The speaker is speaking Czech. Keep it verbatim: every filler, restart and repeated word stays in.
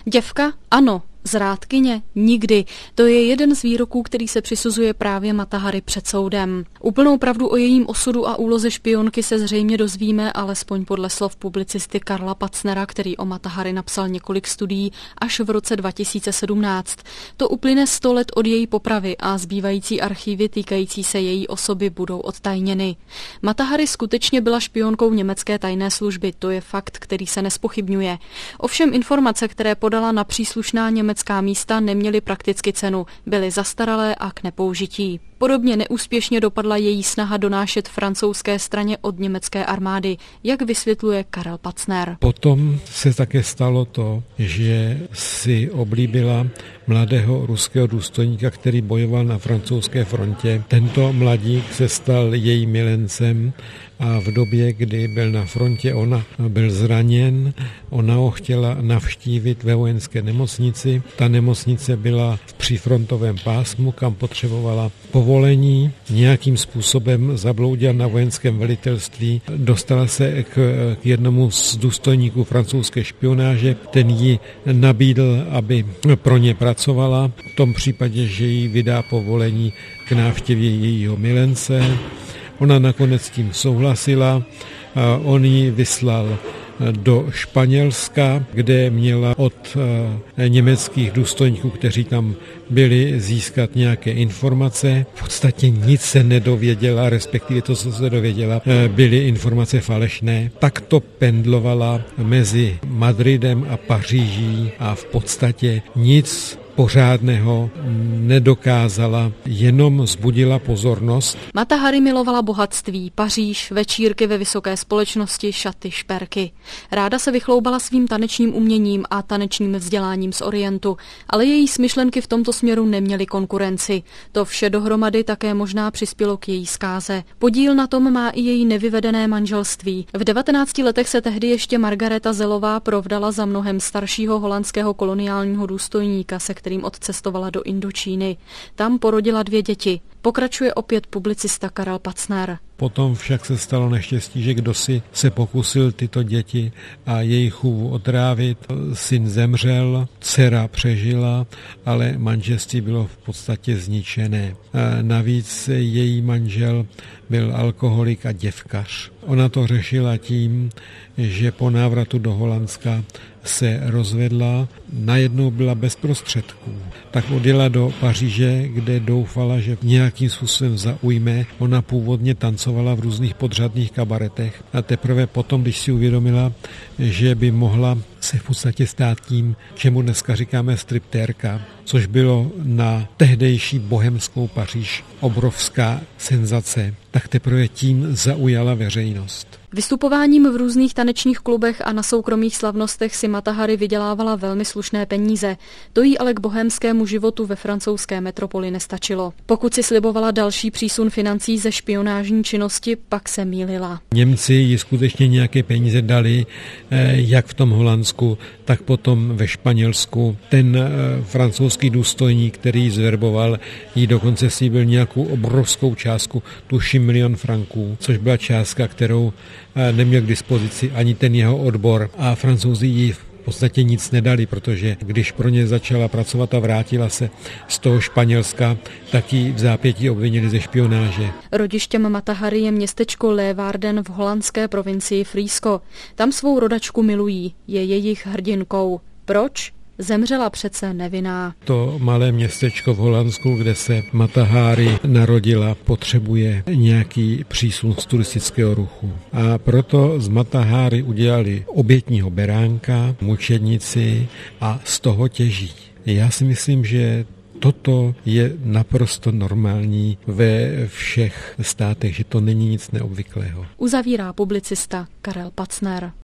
Děvka? Ano. Zrádkyně? Nikdy. To je jeden z výroků, který se přisuzuje právě Mata Hari před soudem. Úplnou pravdu o jejím osudu a úloze špionky se zřejmě dozvíme, alespoň podle slov publicisty Karla Pacnera, který o Mata Hari napsal několik studií, až v roce dva tisíce sedmnáct. To uplyne sto let od její popravy a zbývající archívy týkající se její osoby budou odtajněny. Mata Hari skutečně byla špionkou německé tajné služby, to je fakt, který se nespochybňuje. Ovšem informace, které podala na příslušná německá místa, neměly prakticky cenu, byly zastaralé a k nepoužití. Podobně neúspěšně dopadla její snaha donášet francouzské straně od německé armády, jak vysvětluje Karel Pacner. Potom se také stalo to, že si oblíbila mladého ruského důstojníka, který bojoval na francouzské frontě. Tento mladík se stal jejím milencem a v době, kdy byl na frontě, ona byl zraněn, ona ho chtěla navštívit ve vojenské nemocnici. Ta nemocnice byla v přífrontovém pásmu, kam potřebovala povolení. Nějakým způsobem zabloudila na vojenském velitelství. Dostala se k, k jednomu z důstojníků francouzské špionáže. Ten ji nabídl, aby pro ně pracovala. V tom případě, že jí vydá povolení k návštěvě jejího milence. Ona nakonec tím souhlasila, on ji vyslal do Španělska, kde měla od německých důstojníků, kteří tam byli, získat nějaké informace. V podstatě nic se nedověděla, respektive to, co se dověděla, byly informace falešné. Tak to pendlovala mezi Madridem a Paříží a v podstatě nic pořádného nedokázala, jenom vzbudila pozornost. Mata Hari milovala bohatství, Paříž, večírky ve vysoké společnosti, šaty, šperky. Ráda se vychloubala svým tanečním uměním a tanečním vzděláním z Orientu, ale její smyšlenky v tomto směru neměly konkurenci. To vše dohromady také možná přispělo k její zkáze. Podíl na tom má i její nevyvedené manželství. V devatenácti letech se tehdy ještě Margareta Zelová provdala za mnohem staršího holandského koloniálního důstojníka, se kterým odcestovala do Indočíny. Tam porodila dvě děti. Pokračuje opět publicista Karel Pacner. Potom však se stalo neštěstí, že kdosi se pokusil tyto děti a jejich chůvu otrávit. Syn zemřel, dcera přežila, ale manželství bylo v podstatě zničené. A navíc její manžel byl alkoholik a děvkař. Ona to řešila tím, že po návratu do Holandska se rozvedla, najednou byla bez prostředků. Tak odjela do Paříže, kde doufala, že nějakým způsobem zaujme. Ona původně tancovala v různých podřadných kabaretech a teprve potom, když si uvědomila, že by mohla se v podstatě stát tím, čemu dneska říkáme striptérka, což bylo na tehdejší bohemskou Paříž obrovská senzace, tak teprve tím zaujala veřejnost. Vystupováním v různých tanečních klubech a na soukromých slavnostech si Mata Hari vydělávala velmi slušné peníze. To jí ale k bohémskému životu ve francouzské metropoli nestačilo. Pokud si slibovala další přísun financí ze špionážní činnosti, pak se mýlila. Němci jí skutečně nějaké peníze dali, jak v tom Holandsku, tak potom ve Španělsku. Ten francouzský důstojník, který ji zverboval, jí dokonce slíbil nějakou obrovskou částku, tuším milion franků, což byla částka, kterou neměl k dispozici ani ten jeho odbor a Francouzi jí v podstatě nic nedali, protože když pro ně začala pracovat a vrátila se z toho Španělska, tak ji v zápětí obvinili ze špionáže. Rodištěm Mata Hari je městečko Leeuwarden v holandské provincii Frýsko. Tam svou rodačku milují, je jejich hrdinkou. Proč? Zemřela přece nevinná. To malé městečko v Holandsku, kde se Mata Hari narodila, potřebuje nějaký přísun z turistického ruchu. A proto z Mata Hari udělali obětního beránka, mučednici a z toho těží. Já si myslím, že toto je naprosto normální ve všech státech, že to není nic neobvyklého. Uzavírá publicista Karel Pacner.